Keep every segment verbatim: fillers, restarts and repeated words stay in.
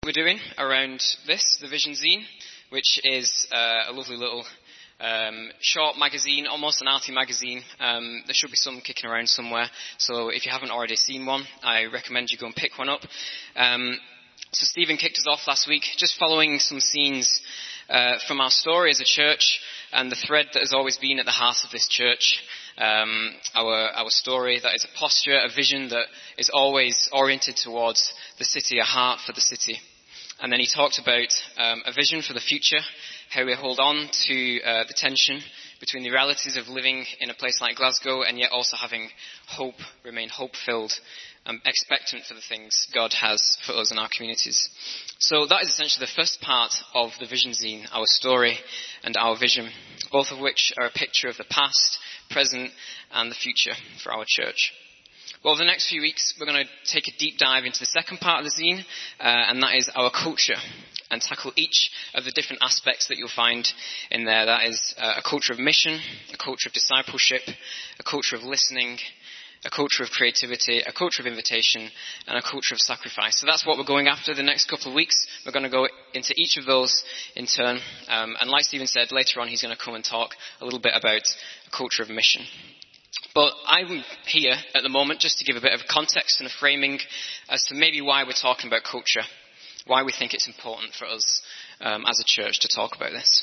we're doing around this, the Vision Zine, which is uh, a lovely little um, short magazine, almost an arty magazine. Um, there should be some kicking around somewhere, so if you haven't already seen one, I recommend you go and pick one up. Um, so Stephen kicked us off last week, just following some scenes uh, from our story as a church, and the thread that has always been at the heart of this church. Um, our our story, that is a posture, a vision that is always oriented towards the city, a heart for the city. And then he talked about um, a vision for the future, how we hold on to uh, the tension between the realities of living in a place like Glasgow and yet also having hope, remain hope-filled, and expectant for the things God has for us and our communities. So that is essentially the first part of the Vision Zine, our story and our vision, both of which are a picture of the past, present and the future for our church. Well, over the next few weeks, we're going to take a deep dive into the second part of the zine, uh, and that is our culture, and tackle each of the different aspects that you'll find in there. That is uh, a culture of mission, a culture of discipleship, a culture of listening, a culture of creativity, a culture of invitation, and a culture of sacrifice. So that's what we're going after the next couple of weeks. We're going to go into each of those in turn. Um, and like Stephen said, later on he's going to come and talk a little bit about a culture of mission. But I'm here at the moment just to give a bit of context and a framing as to maybe why we're talking about culture, why we think it's important for us um, as a church to talk about this.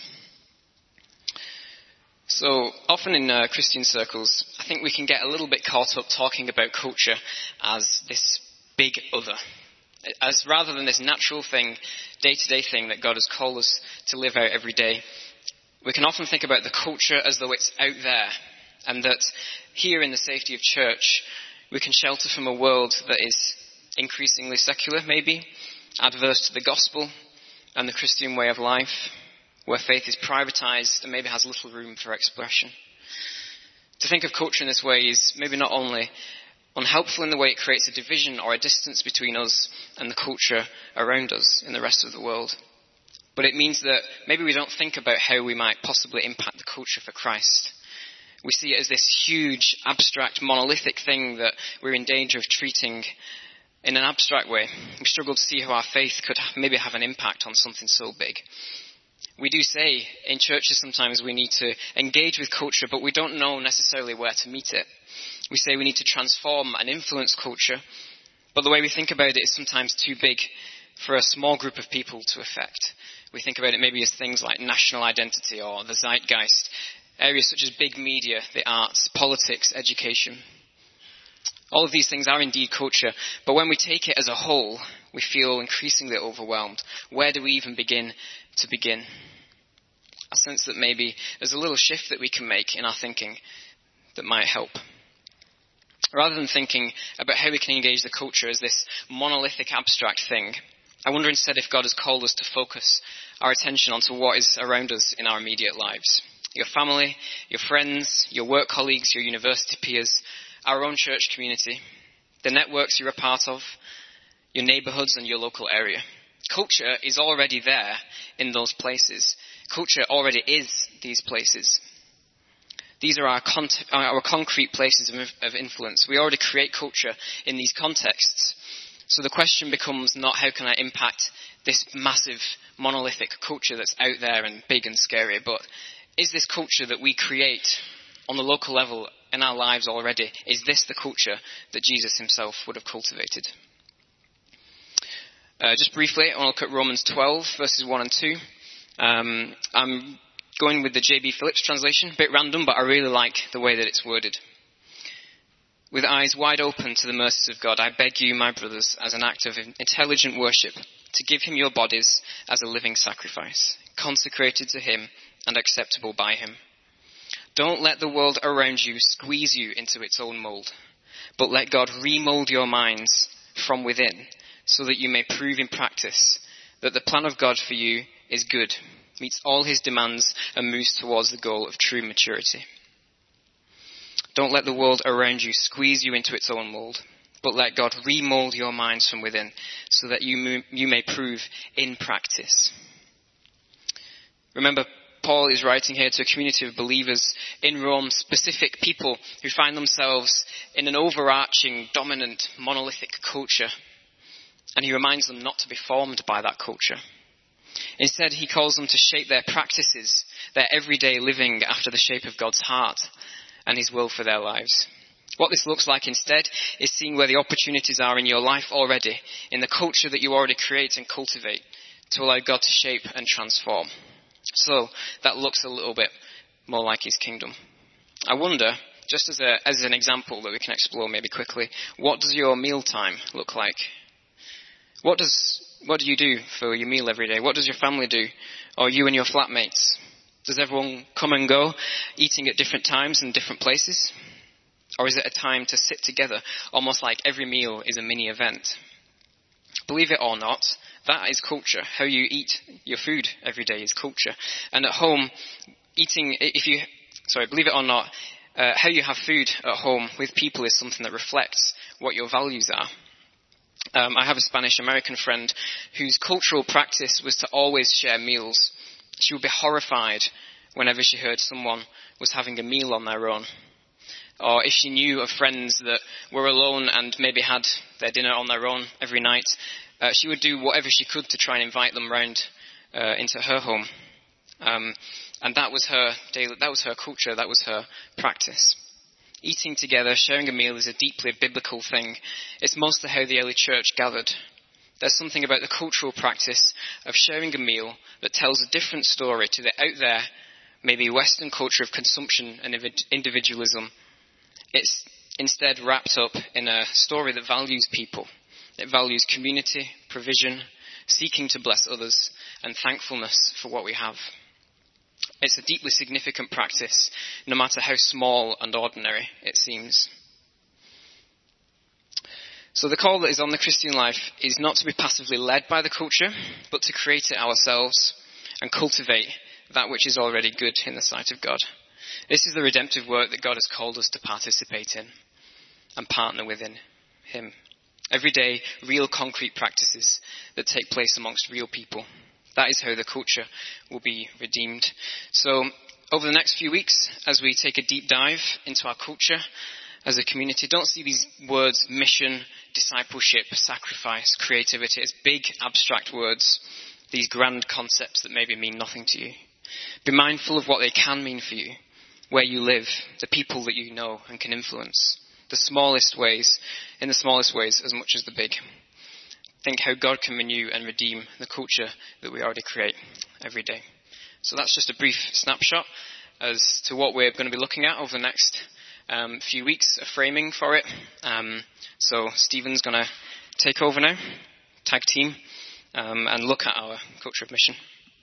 So often in uh, Christian circles, I think we can get a little bit caught up talking about culture as this big other, as rather than this natural thing, day-to-day thing that God has called us to live out every day. We can often think about the culture as though it's out there, and that here in the safety of church, we can shelter from a world that is increasingly secular, maybe, adverse to the gospel and the Christian way of life, where faith is privatized and maybe has little room for expression. To think of culture in this way is maybe not only unhelpful in the way it creates a division or a distance between us and the culture around us in the rest of the world, but it means that maybe we don't think about how we might possibly impact the culture for Christ. We see it as this huge, abstract, monolithic thing that we're in danger of treating in an abstract way. We struggle to see how our faith could maybe have an impact on something so big. We do say in churches sometimes we need to engage with culture, but we don't know necessarily where to meet it. We say we need to transform and influence culture, but the way we think about it is sometimes too big for a small group of people to affect. We think about it maybe as things like national identity or the zeitgeist, areas such as big media, the arts, politics, education. All of these things are indeed culture, but when we take it as a whole, we feel increasingly overwhelmed. Where do we even begin to begin? I sense that maybe there's a little shift that we can make in our thinking that might help. Rather than thinking about how we can engage the culture as this monolithic abstract thing, I wonder instead if God has called us to focus our attention onto what is around us in our immediate lives. Your family, your friends, your work colleagues, your university peers, our own church community, the networks you're a part of, your neighbourhoods and your local area. Culture is already there in those places. Culture already is these places. These are our, con- our concrete places of, of influence. We already create culture in these contexts. So the question becomes not how can I impact this massive monolithic culture that's out there and big and scary, but is this culture that we create on the local level in our lives already, is this the culture that Jesus himself would have cultivated? Uh, just briefly, I want to look at Romans twelve, verses one and two. Um, I'm going with the J B Phillips translation, a bit random, but I really like the way that it's worded. With eyes wide open to the mercies of God, I beg you, my brothers, as an act of intelligent worship, to give him your bodies as a living sacrifice, consecrated to him and acceptable by him. Don't let the world around you squeeze you into its own mould, but let God remould your minds from within, so that you may prove in practice that the plan of God for you is good, meets all his demands, and moves towards the goal of true maturity. Don't let the world around you squeeze you into its own mould, but let God remould your minds from within, so that you, you may prove in practice. Remember, Paul is writing here to a community of believers in Rome, specific people who find themselves in an overarching, dominant, monolithic culture. And he reminds them not to be formed by that culture. Instead, he calls them to shape their practices, their everyday living after the shape of God's heart and his will for their lives. What this looks like instead is seeing where the opportunities are in your life already, in the culture that you already create and cultivate, to allow God to shape and transform. So that looks a little bit more like his kingdom. I wonder, just as a as an example that we can explore maybe quickly, what does your mealtime look like? What does what do you do for your meal every day? What does your family do? Or you and your flatmates? Does everyone come and go, eating at different times and different places? Or is it a time to sit together, almost like every meal is a mini event? Believe it or not, that is culture. How you eat your food every day is culture. And at home, eating, if you, sorry, believe it or not, uh, how you have food at home with people is something that reflects what your values are. Um, I have a Spanish-American friend whose cultural practice was to always share meals. She would be horrified whenever she heard someone was having a meal on their own. Or if she knew of friends that were alone and maybe had their dinner on their own every night, uh, she would do whatever she could to try and invite them round uh, into her home. Um, and that was her daily, that was her culture, that was her practice. Eating together, sharing a meal is a deeply biblical thing. It's mostly how the early church gathered. There's something about the cultural practice of sharing a meal that tells a different story to the out there, maybe Western culture of consumption and individualism. It's instead wrapped up in a story that values people. It values community, provision, seeking to bless others, and thankfulness for what we have. It's a deeply significant practice, no matter how small and ordinary it seems. So the call that is on the Christian life is not to be passively led by the culture, but to create it ourselves and cultivate that which is already good in the sight of God. This is the redemptive work that God has called us to participate in and partner within him. Every day, real concrete practices that take place amongst real people. That is how the culture will be redeemed. So over the next few weeks, as we take a deep dive into our culture as a community, don't see these words mission, discipleship, sacrifice, creativity as big abstract words, these grand concepts that maybe mean nothing to you. Be mindful of what they can mean for you, where you live, the people that you know and can influence, the smallest ways, in the smallest ways as much as the big. Think how God can renew and redeem the culture that we already create every day. So that's just a brief snapshot as to what we're going to be looking at over the next um, few weeks, a framing for it. Um, so Stephen's going to take over now, tag team, um, and look at our culture of mission.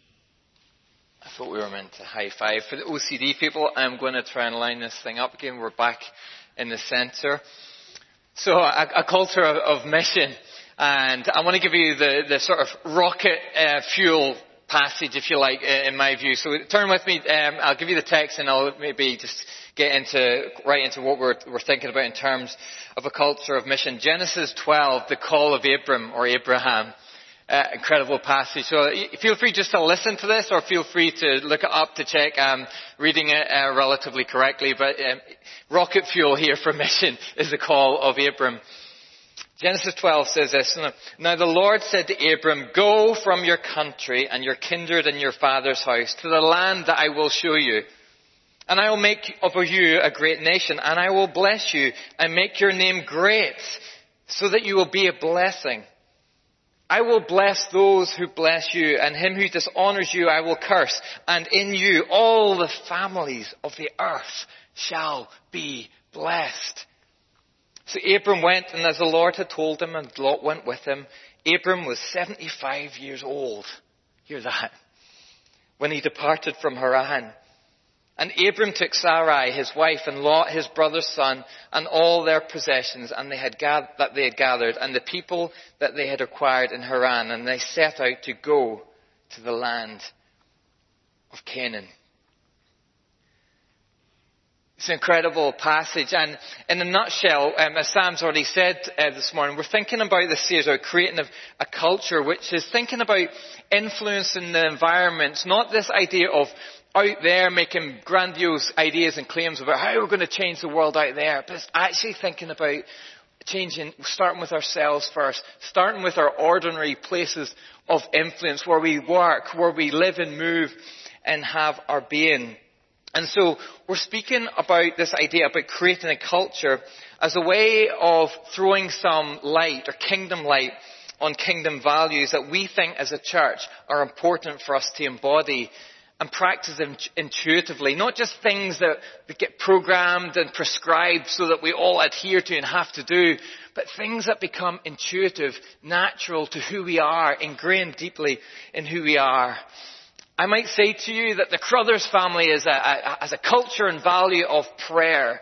I thought we were meant to high five. For the O C D people, I'm going to try and line this thing up again. We're back in the centre. So a, a culture of, of mission. And I want to give you the, the sort of rocket uh, fuel passage, if you like, uh, in my view. So turn with me. Um, I'll give you the text and I'll maybe just get into right into what we're, we're thinking about in terms of a culture of mission. Genesis twelve, the call of Abram or Abraham. Uh, incredible passage. So feel free just to listen to this or feel free to look it up to check I'm reading it uh, relatively correctly. But um, rocket fuel here for mission is the call of Abram. Genesis twelve says this, Now the Lord said to Abram, Go from your country and your kindred and your father's house to the land that I will show you. And I will make of you a great nation, and I will bless you and make your name great, so that you will be a blessing. I will bless those who bless you, and him who dishonors you I will curse. And in you all the families of the earth shall be blessed. So Abram went, and as the Lord had told him, and Lot went with him. Abram was seventy-five years old. Hear that. When he departed from Haran. And Abram took Sarai, his wife, and Lot, his brother's son, and all their possessions and they had gathered, that they had gathered, and the people that they had acquired in Haran, and they set out to go to the land of Canaan. It's an incredible passage, and in a nutshell, um, as Sam's already said uh, this morning, we're thinking about this series about creating a, a culture which is thinking about influencing the environment, not this idea of out there making grandiose ideas and claims about how we're going to change the world out there, but it's actually thinking about changing, starting with ourselves first, starting with our ordinary places of influence where we work, where we live and move and have our being. And so we're speaking about this idea about creating a culture as a way of throwing some light or kingdom light on kingdom values that we think as a church are important for us to embody and practice intuitively. Not just things that get programmed and prescribed so that we all adhere to and have to do, but things that become intuitive, natural to who we are, ingrained deeply in who we are. I might say to you that the Crothers family is a, a, has a culture and value of prayer.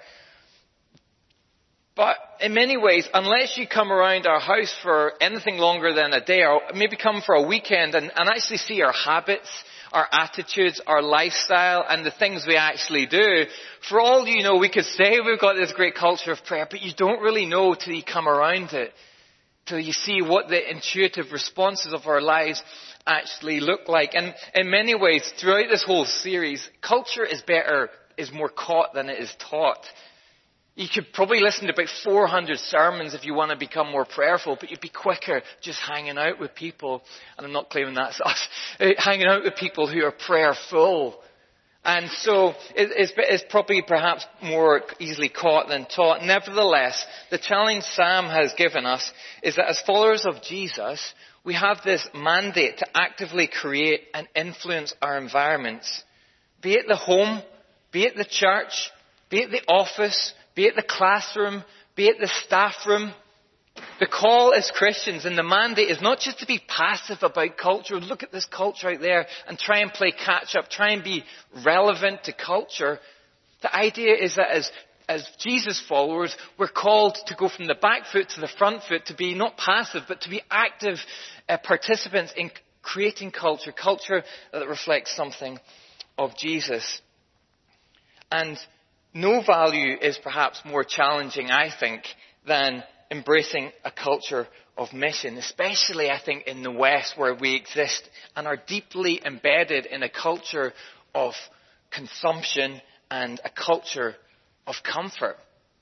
But in many ways, unless you come around our house for anything longer than a day, or maybe come for a weekend and, and actually see our habits, our attitudes, our lifestyle, and the things we actually do, for all you know, we could say we've got this great culture of prayer, but you don't really know till you come around it, till you see what the intuitive responses of our lives actually look like. And in many ways, throughout this whole series, culture is better, is more caught than it is taught. You could probably listen to about four hundred sermons if you want to become more prayerful, but you'd be quicker just hanging out with people, and I'm not claiming that's us, hanging out with people who are prayerful. And so it's, it's probably perhaps more easily caught than taught. Nevertheless, the challenge Sam has given us is that as followers of Jesus, we have this mandate to actively create and influence our environments. Be it the home, be it the church, be it the office, be it the classroom, be it the staff room. The call as Christians and the mandate is not just to be passive about culture. Look at this culture out there and try and play catch up, try and be relevant to culture. The idea is that as, as Jesus followers, we're called to go from the back foot to the front foot, to be not passive, but to be active uh, participants in creating culture, culture that reflects something of Jesus. And no value is perhaps more challenging, I think, than embracing a culture of mission, especially, I think, in the West where we exist and are deeply embedded in a culture of consumption and a culture of comfort.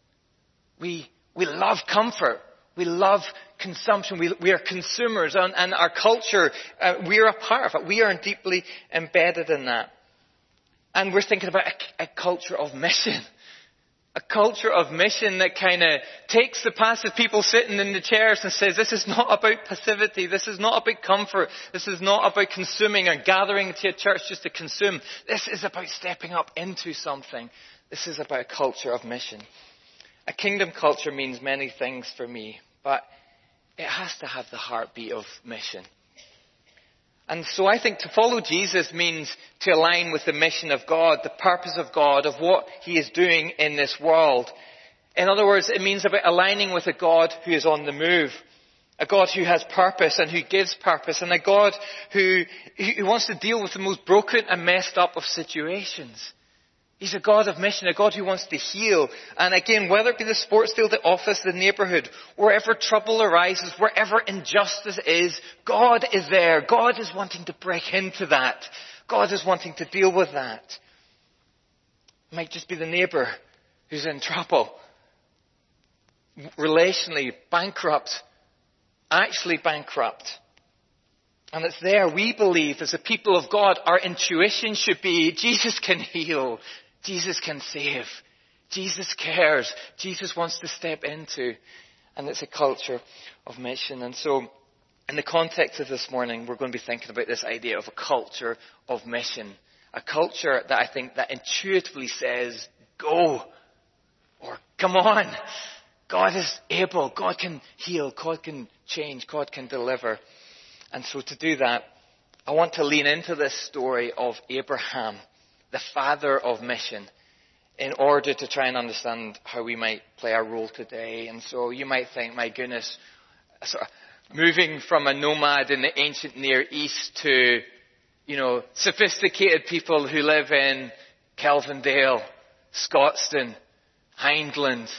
We, we love comfort. We love consumption. We, we are consumers, and, and our culture, uh, we are a part of it. We are deeply embedded in that. And we're thinking about a, a culture of mission. A culture of mission that kind of takes the passive people sitting in the chairs and says, this is not about passivity. This is not about comfort. This is not about consuming or gathering to a church just to consume. This is about stepping up into something. This is about a culture of mission. A kingdom culture means many things for me, but it has to have the heartbeat of mission. And so I think to follow Jesus means to align with the mission of God, the purpose of God, of what He is doing in this world. In other words, it means about aligning with a God who is on the move, a God who has purpose and who gives purpose, and a God who, who wants to deal with the most broken and messed up of situations. He's a God of mission, a God who wants to heal. And again, whether it be the sports field, the office, the neighbourhood, wherever trouble arises, wherever injustice is, God is there. God is wanting to break into that. God is wanting to deal with that. It might just be the neighbour who's in trouble, relationally bankrupt, actually bankrupt. And it's there, we believe, as a people of God, our intuition should be, Jesus can heal. Jesus can save. Jesus cares. Jesus wants to step into. And it's a culture of mission. And so, in the context of this morning, we're going to be thinking about this idea of a culture of mission. A culture that I think that intuitively says, go. Or, come on. God is able. God can heal. God can change. God can deliver. And so to do that, I want to lean into this story of Abraham, the father of mission, in order to try and understand how we might play our role today. And so you might think, my goodness, sort of moving from a nomad in the ancient Near East to, you know, sophisticated people who live in Kelvindale, Scotstoun, Hindland,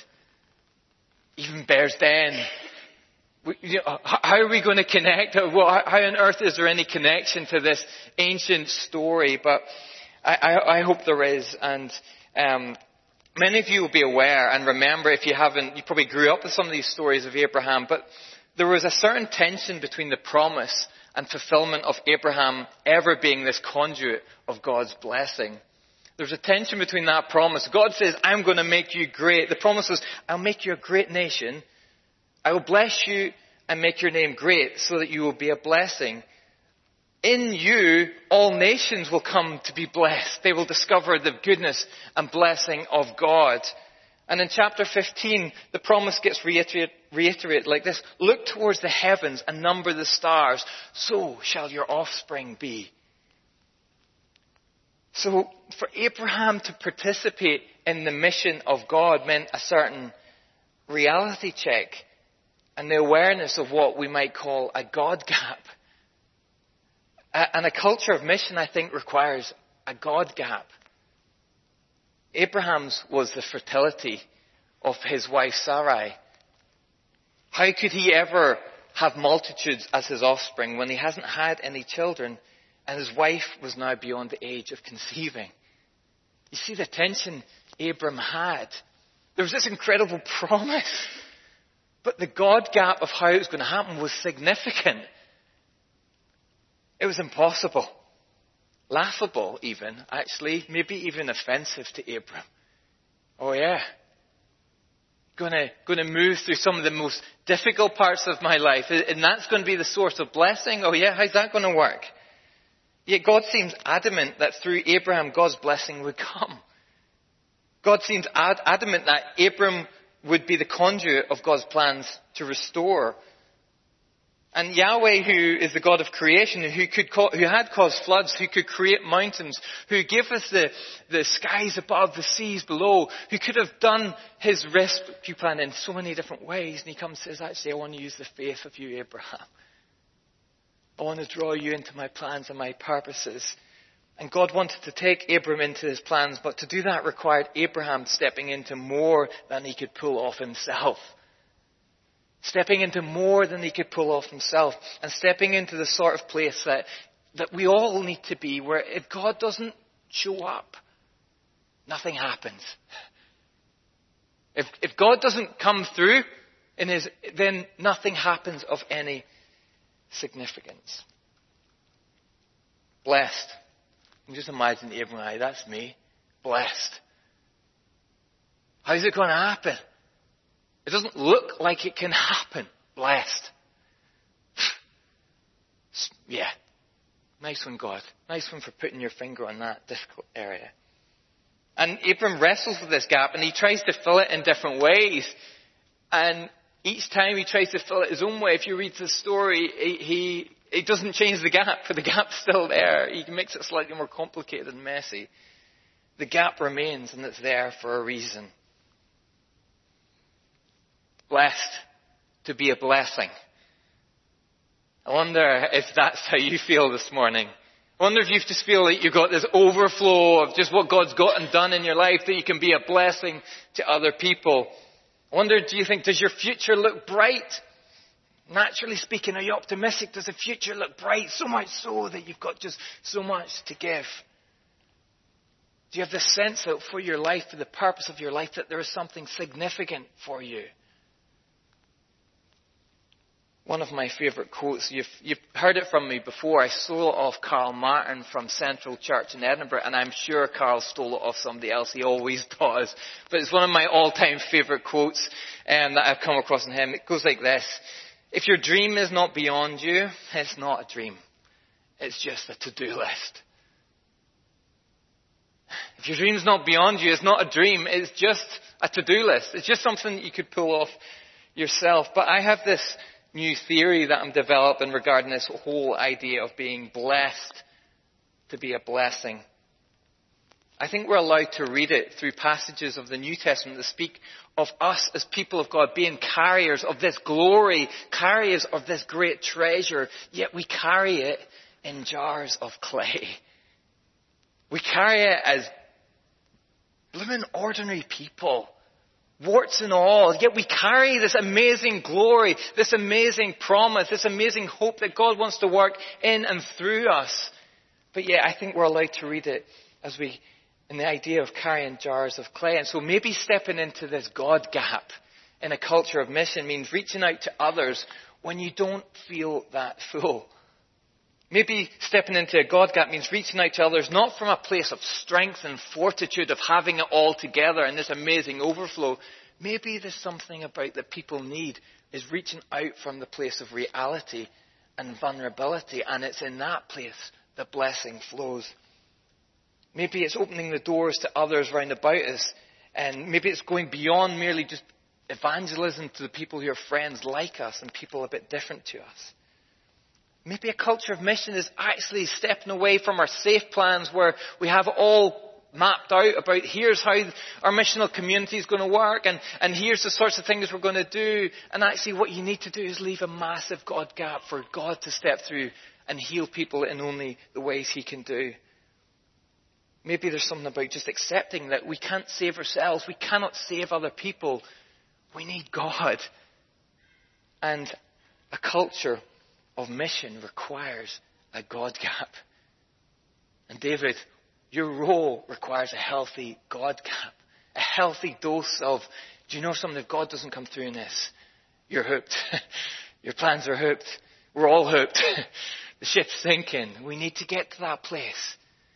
even Bearsden. You know, how are we going to connect? How on earth is there any connection to this ancient story? But I, I, I hope there is. And um, Many of you will be aware and remember, if you haven't, you probably grew up with some of these stories of Abraham, but there was a certain tension between the promise and fulfillment of Abraham ever being this conduit of God's blessing. There's a tension between that promise. God says, I'm going to make you great. The promise was, I'll make you a great nation. I will bless you and make your name great so that you will be a blessing. In you, all nations will come to be blessed. They will discover the goodness and blessing of God. And in chapter fifteen, the promise gets reiterated, reiterated like this. Look towards the heavens and number the stars. So shall your offspring be. So for Abraham to participate in the mission of God meant a certain reality check and the awareness of what we might call a God gap. And a culture of mission, I think, requires a God gap. Abraham's was the fertility of his wife Sarai. How could he ever have multitudes as his offspring when he hasn't had any children and his wife was now beyond the age of conceiving? You see the tension Abram had. There was this incredible promise, but the God gap of how it was going to happen was significant. It was impossible. Laughable even, actually. Maybe even offensive to Abram. Oh yeah. Gonna, gonna move through some of the most difficult parts of my life. And that's going to be the source of blessing? Oh yeah, how's that going to work? Yet God seems adamant that through Abraham, God's blessing would come. God seems ad- adamant that Abram would be the conduit of God's plans to restore. And Yahweh, who is the God of creation, who could co- who had caused floods, who could create mountains, who gave us the, the skies above, the seas below, who could have done his rescue plan in so many different ways. And he comes and says, actually, I want to use the faith of you, Abraham. I want to draw you into my plans and my purposes. And God wanted to take Abram into his plans, but to do that required Abraham stepping into more than he could pull off himself. Stepping into more than he could pull off himself. And stepping into the sort of place that, that we all need to be, where if God doesn't show up, nothing happens. If, if God doesn't come through, in his, then nothing happens of any significance. Blessed. You just imagine Abraham, that's me. Blessed. How's it going to happen? It doesn't look like it can happen. Blessed. Yeah. Nice one, God. Nice one for putting your finger on that difficult area. And Abram wrestles with this gap and he tries to fill it in different ways. And each time he tries to fill it his own way, if you read the story, he, he it doesn't change the gap, but the gap's still there. He makes it slightly more complicated and messy. The gap remains and it's there for a reason. Blessed to be a blessing. I wonder if that's how you feel this morning. I wonder if you just feel like you've got this overflow of just what God's got and done in your life, that you can be a blessing to other people. I wonder, do you think, does your future look bright? Naturally speaking, are you optimistic? Does the future look bright? So much so that you've got just so much to give. Do you have this sense that for your life, for the purpose of your life, that there is something significant for you? One of my favourite quotes, you've, you've heard it from me before. I stole it off Carl Martin from Central Church in Edinburgh, and I'm sure Carl stole it off somebody else. He always does. But it's one of my all-time favourite quotes um, that I've come across in him. It goes like this. If your dream is not beyond you, it's not a dream. It's just a to-do list. If your dream is not beyond you, it's not a dream. It's just a to-do list. It's just something that you could pull off yourself. But I have this new theory that I'm developing regarding this whole idea of being blessed to be a blessing. I think we're allowed to read it through passages of the New Testament that speak of us as people of God being carriers of this glory, carriers of this great treasure, yet we carry it in jars of clay. We carry it as blooming ordinary people. Warts and all, yet we carry this amazing glory, this amazing promise, this amazing hope that God wants to work in and through us. But yeah, I think we're allowed to read it as we and the idea of carrying jars of clay. And so maybe stepping into this God gap in a culture of mission means reaching out to others when you don't feel that full. Maybe stepping into a God gap means reaching out to others not from a place of strength and fortitude of having it all together and this amazing overflow. Maybe there's something about that people need is reaching out from the place of reality and vulnerability, and it's in that place that blessing flows. Maybe it's opening the doors to others round about us, and maybe it's going beyond merely just evangelism to the people who are friends like us and people a bit different to us. Maybe a culture of mission is actually stepping away from our safe plans where we have all mapped out about here's how our missional community is going to work and, and here's the sorts of things we're going to do. And actually what you need to do is leave a massive God gap for God to step through and heal people in only the ways he can do. Maybe there's something about just accepting that we can't save ourselves. We cannot save other people. We need God. And a culture of mission requires a God gap. And David, your role requires a healthy God gap. A healthy dose of, do you know something? If God doesn't come through in this, you're hooked. Your plans are hooked. We're all hooked. The ship's sinking. We need to get to that place.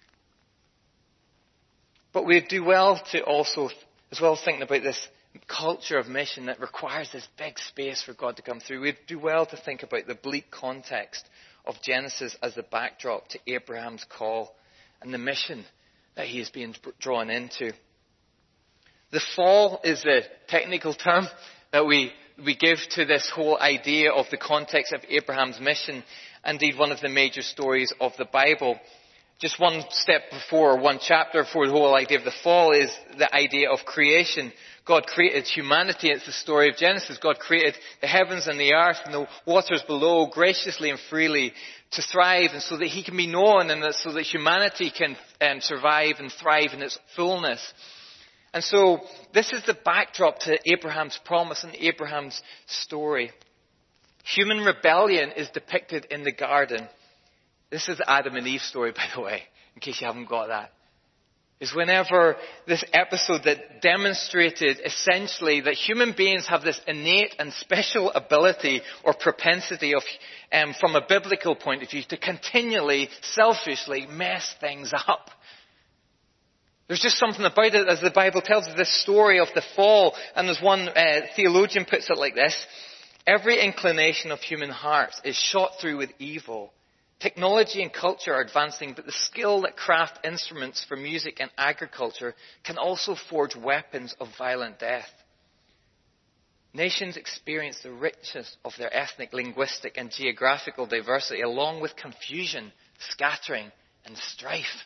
But we do well to also, as well thinking about this culture of mission that requires this big space for God to come through. We do well to think about the bleak context of Genesis as the backdrop to Abraham's call and the mission that he is being drawn into. The fall is the technical term that we, we give to this whole idea of the context of Abraham's mission. Indeed, one of the major stories of the Bible. Just one step before, one chapter before the whole idea of the fall is the idea of creation. God created humanity. It's the story of Genesis. God created the heavens and the earth and the waters below graciously and freely to thrive and so that he can be known and that so that humanity can um, survive and thrive in its fullness. And so this is the backdrop to Abraham's promise and Abraham's story. Human rebellion is depicted in the garden. This is the Adam and Eve story, by the way, in case you haven't got that. Is whenever this episode that demonstrated essentially that human beings have this innate and special ability or propensity of, um, from a biblical point of view, to continually, selfishly mess things up. There's just something about it, as the Bible tells us, this story of the fall. And as one uh, theologian puts it like this: every inclination of human hearts is shot through with evil. Technology and culture are advancing, but the skill that craft instruments for music and agriculture can also forge weapons of violent death. Nations experience the richness of their ethnic, linguistic and geographical diversity, along with confusion, scattering and strife.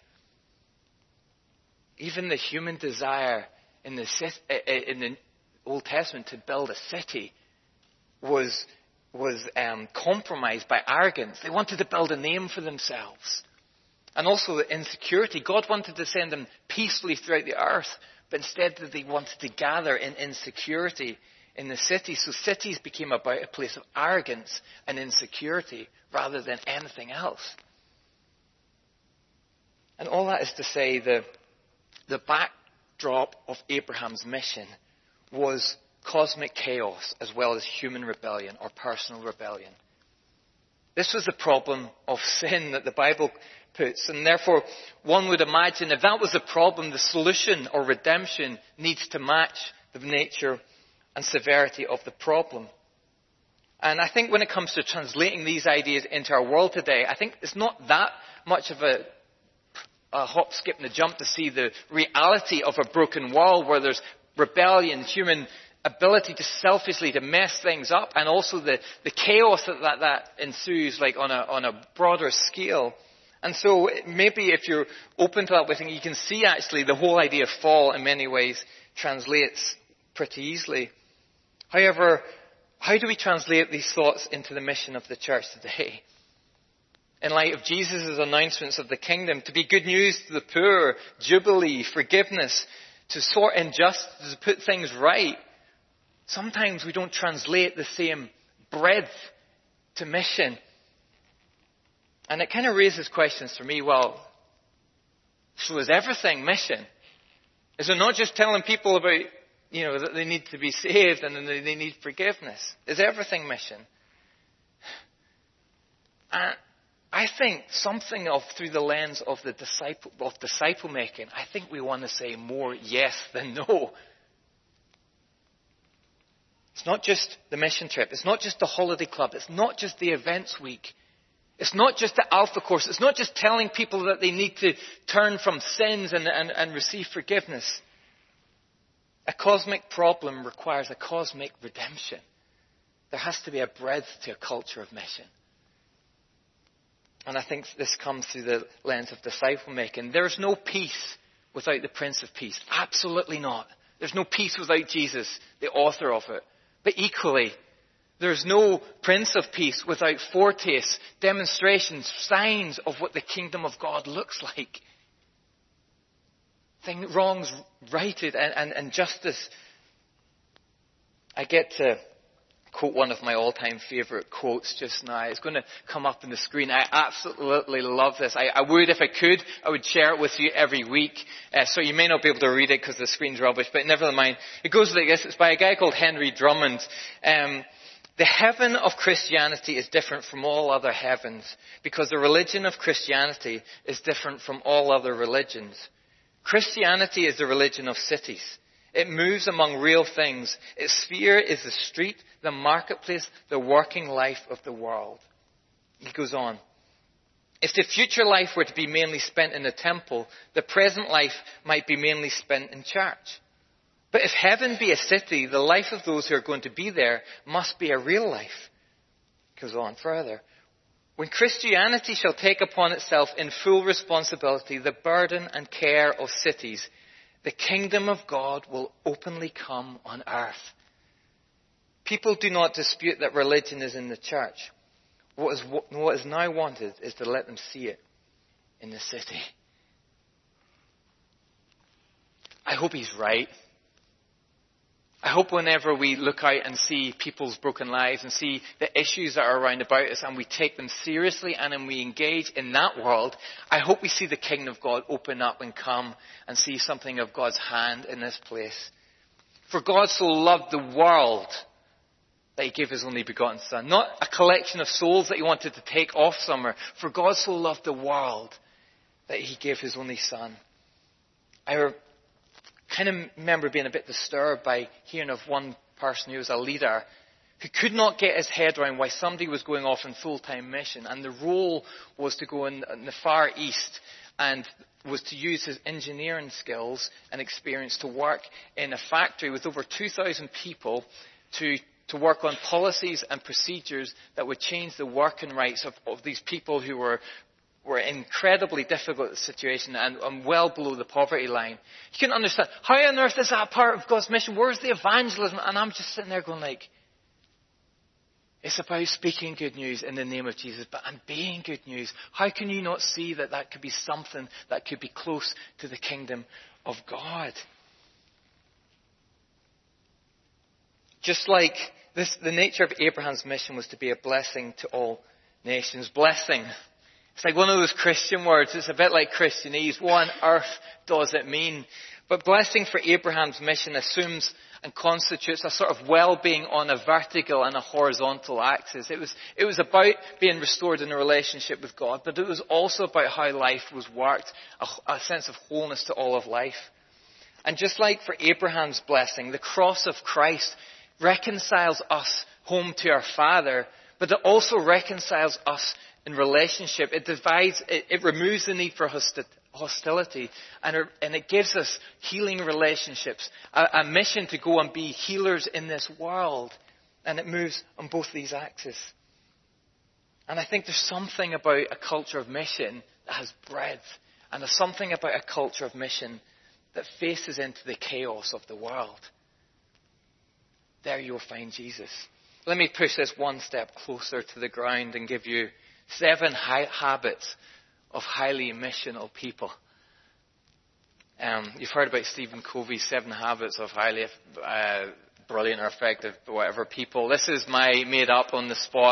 Even the human desire in the, in the Old Testament to build a city was was um, compromised by arrogance. They wanted to build a name for themselves. And also the insecurity. God wanted to send them peacefully throughout the earth, but instead they wanted to gather in insecurity in the city. So cities became about a place of arrogance and insecurity rather than anything else. And all that is to say the, the backdrop of Abraham's mission was cosmic chaos as well as human rebellion or personal rebellion. This was the problem of sin that the Bible puts, and therefore one would imagine if that was the problem, the solution or redemption needs to match the nature and severity of the problem. And I think when it comes to translating these ideas into our world today, I think it's not that much of a, a hop, skip and a jump to see the reality of a broken world where there's rebellion, human ability to selfishly to mess things up, and also the, the chaos that, that that ensues, like on a on a broader scale. And so maybe if you're open to that, I think you can see actually the whole idea of fall in many ways translates pretty easily. However, how do we translate these thoughts into the mission of the church today? In light of Jesus' announcements of the kingdom, to be good news to the poor, jubilee, forgiveness, to sort injustice, to put things right. Sometimes we don't translate the same breadth to mission. And it kind of raises questions for me. Well, so is everything mission? Is it not just telling people about, you know, that they need to be saved and that they need forgiveness? Is everything mission? And I think something of through the lens of the disciple of disciple making, I think we want to say more yes than no. It's not just the mission trip. It's not just the holiday club. It's not just the events week. It's not just the Alpha course. It's not just telling people that they need to turn from sins and, and, and receive forgiveness. A cosmic problem requires a cosmic redemption. There has to be a breadth to a culture of mission. And I think this comes through the lens of disciple making. There's no peace without the Prince of Peace. Absolutely not. There's no peace without Jesus, the author of it. But equally, there's no Prince of Peace without foretastes, demonstrations, signs of what the kingdom of God looks like. Thing, wrongs righted and, and, and justice. I get to quote one of my all-time favourite quotes just now. It's going to come up on the screen. I absolutely love this. I, I would, if I could, I would share it with you every week. Uh, so you may not be able to read it because the screen's rubbish, but never mind. It goes like this. It's by a guy called Henry Drummond. Um, the heaven of Christianity is different from all other heavens because the religion of Christianity is different from all other religions. Christianity is the religion of cities. It moves among real things. Its sphere is the street, the marketplace, the working life of the world. He goes on. If the future life were to be mainly spent in the temple, the present life might be mainly spent in church. But if heaven be a city, the life of those who are going to be there must be a real life. He goes on further. When Christianity shall take upon itself in full responsibility the burden and care of cities, the kingdom of God will openly come on earth. People do not dispute that religion is in the church. What is, what is now wanted is to let them see it in the city. I hope he's right. I hope whenever we look out and see people's broken lives and see the issues that are around about us and we take them seriously and then we engage in that world, I hope we see the kingdom of God open up and come and see something of God's hand in this place. For God so loved the world that he gave his only begotten Son. Not a collection of souls that he wanted to take off somewhere. For God so loved the world that he gave his only Son. I kind of remember being a bit disturbed by hearing of one person who was a leader who could not get his head around why somebody was going off in full-time mission. And the role was to go in, in the Far East and was to use his engineering skills and experience to work in a factory with over two thousand people to to work on policies and procedures that would change the working rights of, of these people who were were in incredibly difficult situation and, and well below the poverty line. You can understand, how on earth is that part of God's mission? Where's the evangelism? And I'm just sitting there going like, it's about speaking good news in the name of Jesus, but I'm being good news. How can you not see that that could be something that could be close to the kingdom of God? Just like this, the nature of Abraham's mission was to be a blessing to all nations. Blessing. It's like one of those Christian words. It's a bit like Christianese. What on earth does it mean? But blessing for Abraham's mission assumes and constitutes a sort of well-being on a vertical and a horizontal axis. It was, it was about being restored in a relationship with God, but it was also about how life was worked, a, a sense of wholeness to all of life. And just like for Abraham's blessing, the cross of Christ reconciles us home to our Father, but it also reconciles us in relationship. It divides, it, it removes the need for hosti- hostility, and it, and it gives us healing relationships, a, a mission to go and be healers in this world, and it moves on both these axes. And I think there's something about a culture of mission that has breadth, and there's something about a culture of mission that faces into the chaos of the world. There you'll find Jesus. Let me push this one step closer to the ground and give you seven high habits of highly missional people. Um, you've heard about Stephen Covey's seven habits of highly uh, brilliant or effective, whatever people. This is my made up on the spot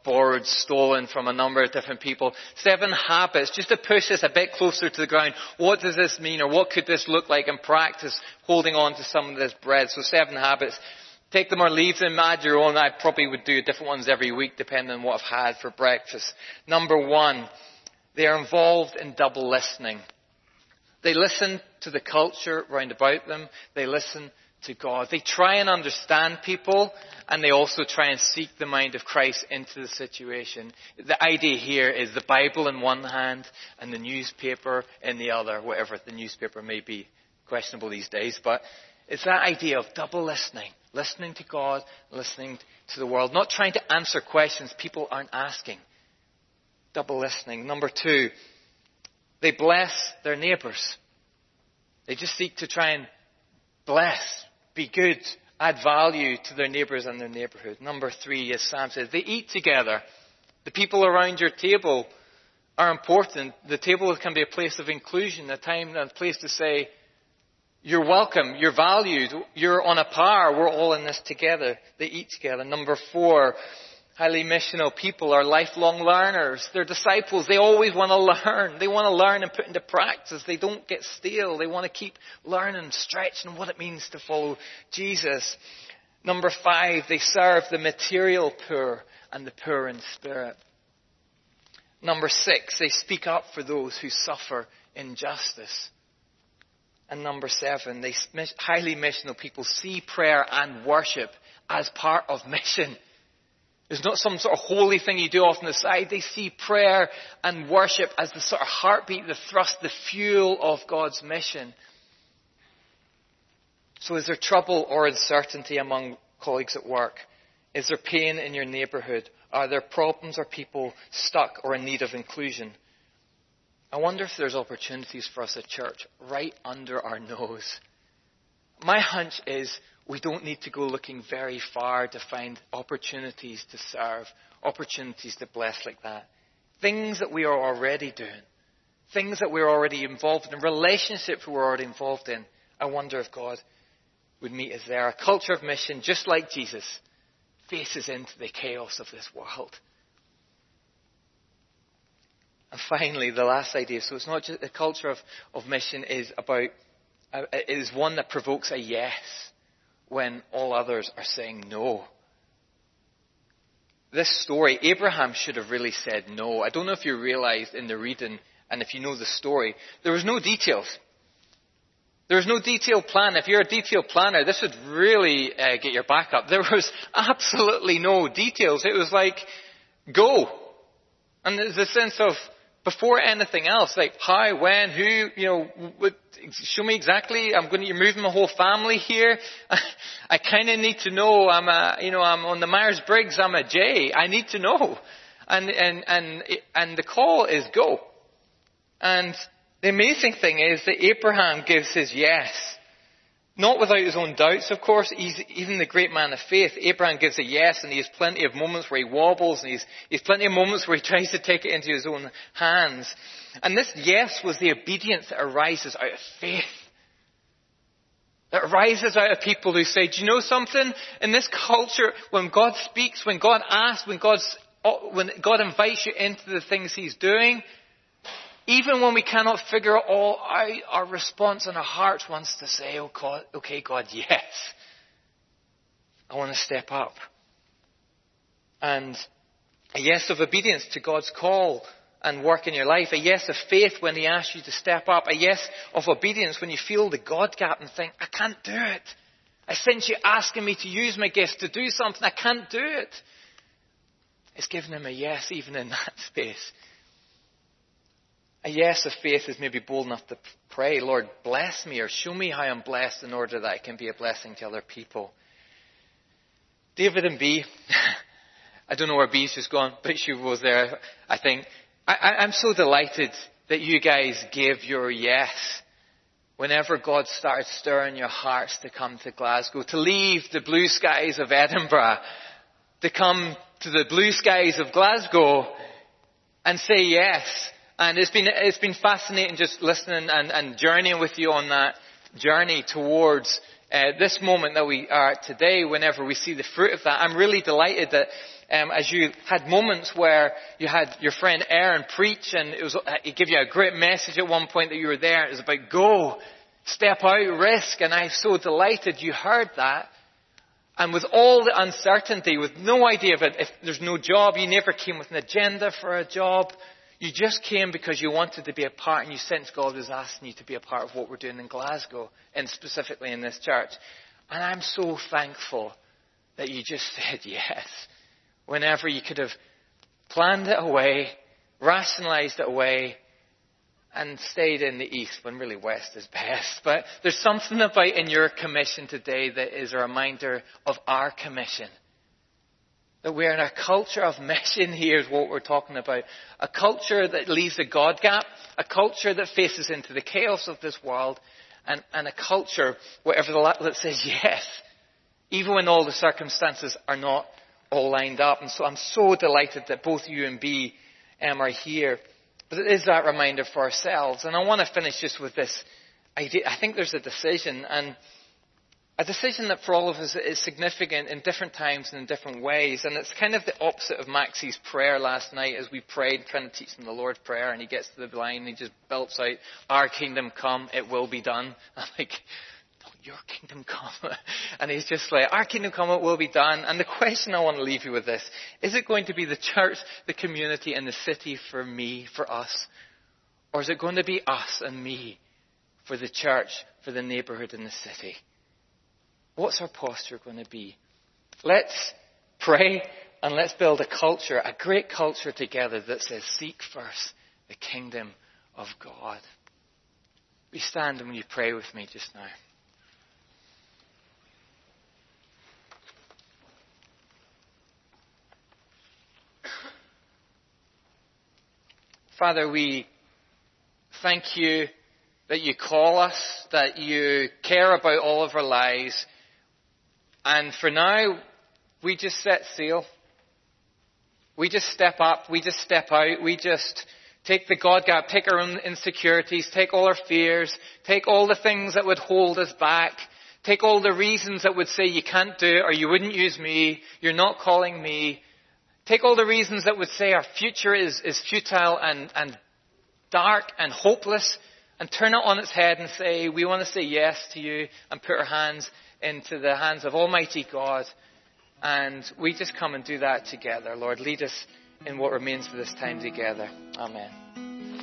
borrowed, stolen from a number of different people. Seven habits, just to push this a bit closer to the ground. What does this mean, or what could this look like in practice, holding on to some of this bread? So seven habits. Take them or leave them, add your own. I probably would do different ones every week depending on what I've had for breakfast. Number one, they are involved in double listening. They listen to the culture round about them. They listen to God. They try and understand people, and they also try and seek the mind of Christ into the situation. The idea here is the Bible in one hand and the newspaper in the other, whatever the newspaper may be. Questionable these days, but it's that idea of double listening. Listening to God, listening to the world. Not trying to answer questions people aren't asking. Double listening. Number two, they bless their neighbours. They just seek to try and bless, be good, add value to their neighbours and their neighbourhood. Number three, as Sam says, they eat together. The people around your table are important. The table can be a place of inclusion, a time and a place to say, you're welcome, you're valued, you're on a par, we're all in this together. They eat together. Number four, highly missional people are lifelong learners. They're disciples. They always want to learn. They want to learn and put into practice. They don't get stale. They want to keep learning, stretching what it means to follow Jesus. Number five, they serve the material poor and the poor in spirit. Number six, they speak up for those who suffer injustice. And number seven, they highly missional people see prayer and worship as part of mission. It's not some sort of holy thing you do off on the side. They see prayer and worship as the sort of heartbeat, the thrust, the fuel of God's mission. So is there trouble or uncertainty among colleagues at work? Is there pain in your neighbourhood? Are there problems or people stuck or in need of inclusion? I wonder if there's opportunities for us at church right under our nose. My hunch is we don't need to go looking very far to find opportunities to serve, opportunities to bless like that. Things that we are already doing, things that we're already involved in, relationships we're already involved in. I wonder if God would meet us there. A culture of mission, just like Jesus, faces into the chaos of this world. And finally, the last idea. So it's not just the culture of, of mission is about, uh, is one that provokes a yes when all others are saying no. This story, Abraham should have really said no. I don't know if you realized in the reading, and if you know the story, there was no details. There was no detailed plan. If you're a detailed planner, this would really uh, get your back up. There was absolutely no details. It was like, go. And there's a sense of, before anything else, like how, when, who, you know, what, show me exactly. I'm going to, you're moving my whole family here. I kind of need to know. I'm a, you know, I'm on the Myers-Briggs. I'm a J. I need to know. And, and, and, and the call is go. And the amazing thing is that Abraham gives his yes. Not without his own doubts, of course. He's even the great man of faith. Abraham gives a yes, and he has plenty of moments where he wobbles, and he's, he has plenty of moments where he tries to take it into his own hands. And this yes was the obedience that arises out of faith. That arises out of people who say, do you know something? In this culture, when God speaks, when God asks, when, God's, when God invites you into the things he's doing, even when we cannot figure it all out, our response in our hearts wants to say, oh God, okay, God, yes. I want to step up. And a yes of obedience to God's call and work in your life. A yes of faith when he asks you to step up. A yes of obedience when you feel the God gap and think, I can't do it. I sense you asking me to use my gifts to do something. I can't do it. It's giving him a yes even in that space. A yes of faith is maybe bold enough to pray, Lord, bless me or show me how I'm blessed in order that I can be a blessing to other people. David and B, I don't know where B's just gone, but she was there, I think. I, I, I'm so delighted that you guys gave your yes whenever God started stirring your hearts to come to Glasgow, to leave the blue skies of Edinburgh, to come to the blue skies of Glasgow and say yes. And it's been, it's been fascinating just listening and, and journeying with you on that journey towards uh, this moment that we are at today, whenever we see the fruit of that. I'm really delighted that Um, as you had moments where you had your friend Aaron preach, and it was, he gave you a great message at one point that you were there. It was about go, step out, risk. And I'm so delighted you heard that. And with all the uncertainty, with no idea of it, if there's no job, you never came with an agenda for a job. You just came because you wanted to be a part, and you sensed God was asking you to be a part of what we're doing in Glasgow, and specifically in this church. And I'm so thankful that you just said yes. Whenever you could have planned it away, rationalised it away, and stayed in the east when really west is best. But there's something about in your commission today that is a reminder of our commission. That we're in a culture of mission here is what we're talking about. A culture that leaves the God gap. A culture that faces into the chaos of this world. And, and a culture, whatever the that says yes. Even when all the circumstances are not all lined up. And so I'm so delighted that both you and B um, are here. But it is that reminder for ourselves. And I want to finish just with this idea. I think there's a decision, and a decision that for all of us is significant in different times and in different ways. And it's kind of the opposite of Maxie's prayer last night as we prayed, trying to teach him the Lord's Prayer. And he gets to the line and he just belts out, "Our kingdom come, it will be done." I'm like, "No, your kingdom come." And he's just like, "Our kingdom come, it will be done." And the question I want to leave you with this: is it going to be the church, the community and the city for me, for us? Or is it going to be us and me for the church, for the neighbourhood and the city? What's our posture going to be? Let's pray and let's build a culture, a great culture together that says, seek first the kingdom of God. We stand and will you pray with me just now? Father, we thank you that you call us, that you care about all of our lives. And for now, we just set sail. We just step up. We just step out. We just take the God gap, take our own insecurities, take all our fears, take all the things that would hold us back, take all the reasons that would say you can't do it or you wouldn't use me, you're not calling me. Take all the reasons that would say our future is, is futile and, and dark and hopeless, and turn it on its head and say, we want to say yes to you, and put our hands into the hands of Almighty God. And we just come and do that together. Lord, lead us in what remains of this time together. Amen.